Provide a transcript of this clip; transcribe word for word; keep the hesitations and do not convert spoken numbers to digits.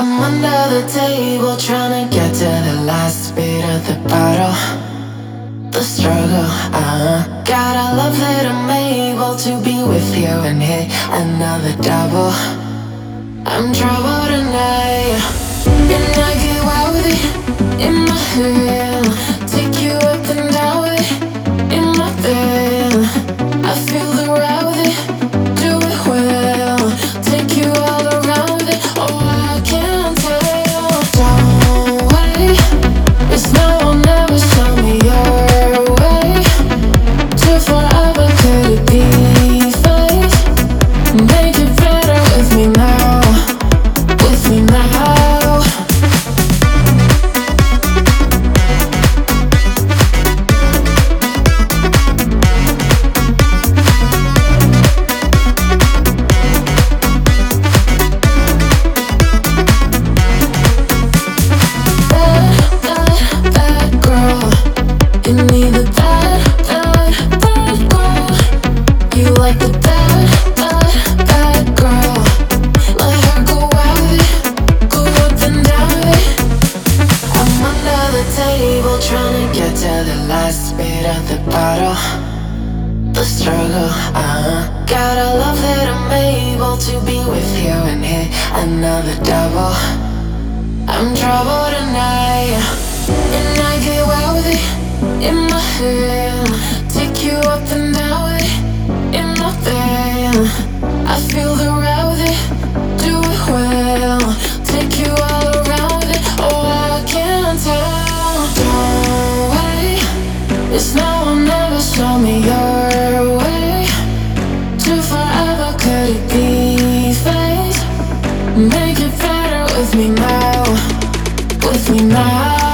I'm under the table trying to get to the last bit of the bottle. The struggle, uh-huh. God, I love that I'm able to be with you and hit another double. I'm troubled tonight, and I get wild with it in my head. Take you up and down with it in my bed. I feel the ride with it, do it well. Take you all around with it, oh I can't tell. Don't wait, it's now or never, show me your way. To forever, could it be fate? Make it better with me now, with me now. Like the bad, bad, bad girl. Let her go out with it, go up and down with it. I'm under the table trying to get to the last bit of the bottle. The struggle, uh-huh. God, I love that I'm able to be with you and hit another double. I'm troubled tonight, and I get wild with it in my head. Take you up and down with it in my bed. I feel the ride with it, do it well. Take you all around with it, oh I can't tell. Don't wait, it's now or never, show me your way. To forever, could it be fate? Make it better with me now, with me now.